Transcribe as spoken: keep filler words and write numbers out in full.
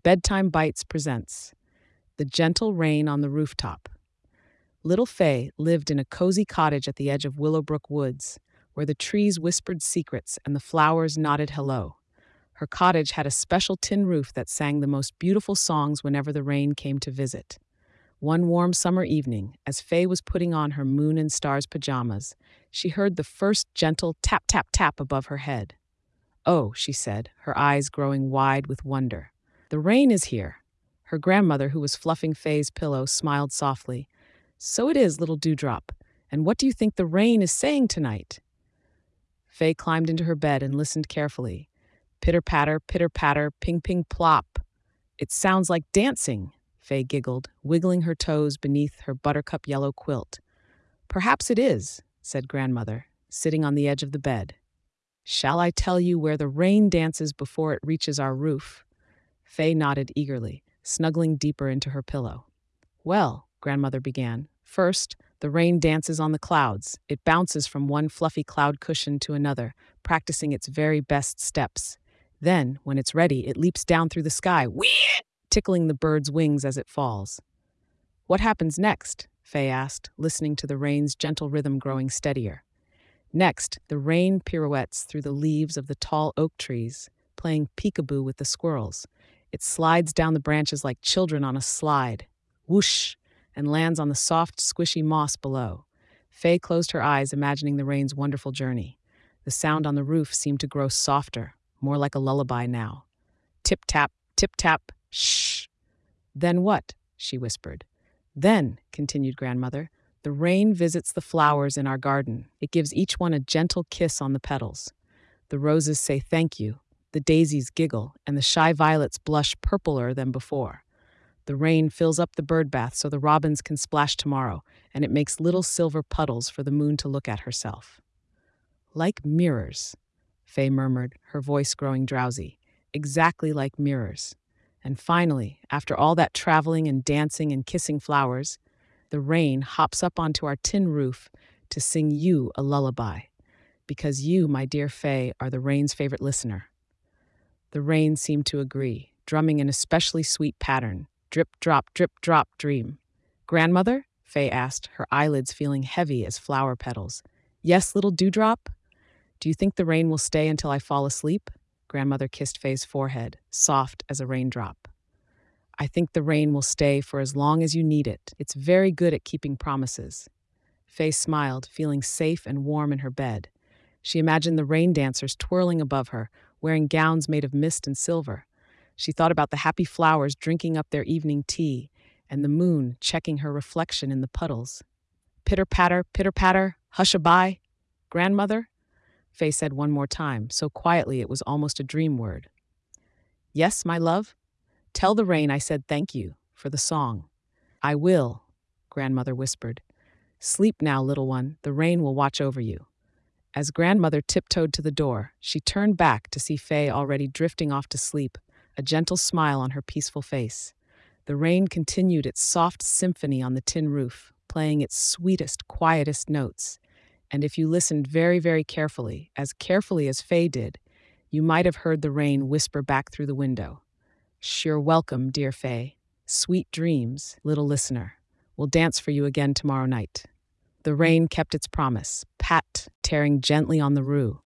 Bedtime Bites presents The Gentle Rain on the Rooftop. Little Fay lived in a cozy cottage at the edge of Willowbrook Woods, where the trees whispered secrets and the flowers nodded hello. Her cottage had a special tin roof that sang the most beautiful songs whenever the rain came to visit. One warm summer evening, as Fay was putting on her moon and stars pajamas, she heard the first gentle tap tap tap above her head. "Oh," she said, her eyes growing wide with wonder. "The rain is here." Her grandmother, who was fluffing Fay's pillow, smiled softly. "So it is, little dewdrop. And what do you think the rain is saying tonight?" Fay climbed into her bed and listened carefully. Pitter-patter, pitter-patter, ping-ping, plop. "It sounds like dancing," Fay giggled, wiggling her toes beneath her buttercup yellow quilt. "Perhaps it is," said grandmother, sitting on the edge of the bed. "Shall I tell you where the rain dances before it reaches our roof?" Fay nodded eagerly, snuggling deeper into her pillow. "Well," grandmother began, "first, the rain dances on the clouds. It bounces from one fluffy cloud cushion to another, practicing its very best steps. Then, when it's ready, it leaps down through the sky, whee! Tickling the bird's wings as it falls." "What happens next?" Fay asked, listening to the rain's gentle rhythm growing steadier. "Next, the rain pirouettes through the leaves of the tall oak trees, playing peekaboo with the squirrels. It slides down the branches like children on a slide, whoosh, and lands on the soft, squishy moss below." Fay closed her eyes, imagining the rain's wonderful journey. The sound on the roof seemed to grow softer, more like a lullaby now. "Tip-tap, tip-tap, shh." "Then what?" she whispered. "Then," continued grandmother, "the rain visits the flowers in our garden. It gives each one a gentle kiss on the petals. The roses say thank you, the daisies giggle, and the shy violets blush purpler than before. The rain fills up the bird bath so the robins can splash tomorrow, and it makes little silver puddles for the moon to look at herself." "Like mirrors," Fay murmured, her voice growing drowsy. "Exactly like mirrors. And finally, after all that traveling and dancing and kissing flowers, the rain hops up onto our tin roof to sing you a lullaby. Because you, my dear Fay, are the rain's favorite listener." The rain seemed to agree, drumming an especially sweet pattern. Drip, drop, drip, drop, dream. "Grandmother?" Fay asked, her eyelids feeling heavy as flower petals. "Yes, little dewdrop? Do you think the rain will stay until I fall asleep?" Grandmother kissed Fay's forehead, soft as a raindrop. "I think the rain will stay for as long as you need it. It's very good at keeping promises." Fay smiled, feeling safe and warm in her bed. She imagined the rain dancers twirling above her, wearing gowns made of mist and silver. She thought about the happy flowers drinking up their evening tea, and the moon checking her reflection in the puddles. "Pitter-patter, pitter-patter, hush-a-bye, grandmother?" Fay said one more time, so quietly it was almost a dream word. "Yes, my love? Tell the rain I said thank you for the song." "I will," grandmother whispered. "Sleep now, little one. The rain will watch over you." As grandmother tiptoed to the door, she turned back to see Fay already drifting off to sleep, a gentle smile on her peaceful face. The rain continued its soft symphony on the tin roof, playing its sweetest, quietest notes. And if you listened very, very carefully, as carefully as Fay did, you might have heard the rain whisper back through the window. "You're welcome, dear Fay. Sweet dreams, little listener. We'll dance for you again tomorrow night." The rain kept its promise, pat, tearing gently on the roof.